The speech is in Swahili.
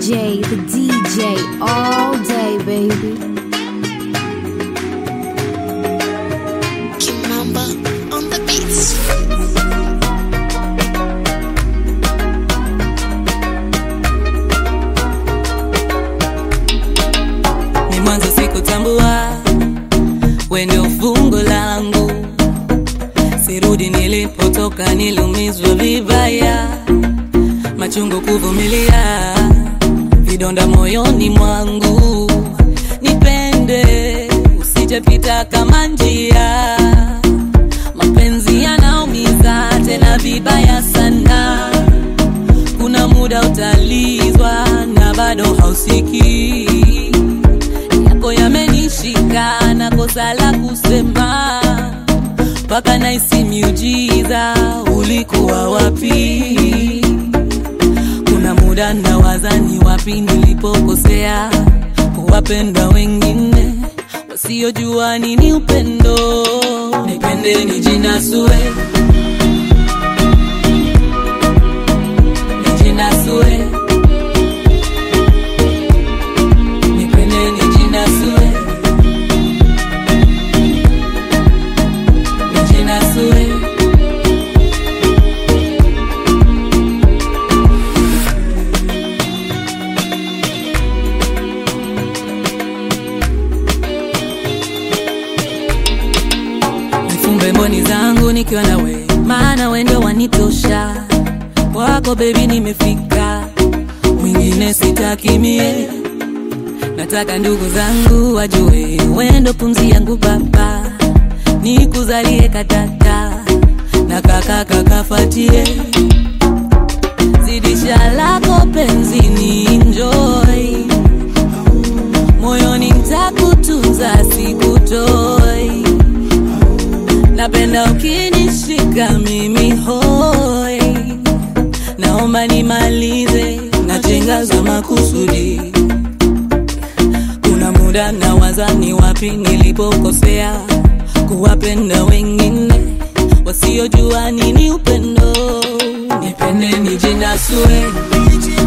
the DJ all day, baby. Kimamba on the beats. Ni mwanzo sikutambua wewe ndio fungo langu, sirudi nilipotoka, nilumizwa vibaya, machungu kuvumilia, vidonda moyoni mwangu. Nipende usijepita kama njia, mapenzi yanaumiza tena vibaya sana. Kuna muda utalizwa na bado hausiki, yako yamenishika na kosa la kusema, paka naisi miujiza, ulikuwa wapi? Kuna muda nawaza ni wapi nilipokosea, kuwapenda wengine wasiojua nini upendo. Nipende nijinasue, nijinasue, nipende nijinasue, nijinasue. Nifumbe mboni zangu nikiwa na we, maana we ndio wanitosha. Wako baby nimefika, mwingine sitaki mie. Nataka ndugu zangu wajue, we ndo pumzi yangu baba, nikuzalie katata na kaka kakafatie. Zidisha lako penzi ni enjoy, moyoni nitakutunza sikutoi. Napenda ukinishika mimi hoi, naomba nimalize na chenga za makusudi. Kuna muda nawaza ni wapi nilipokosea, kuwapenda wengine wasiojua nini upendo. Nipende nijinasue,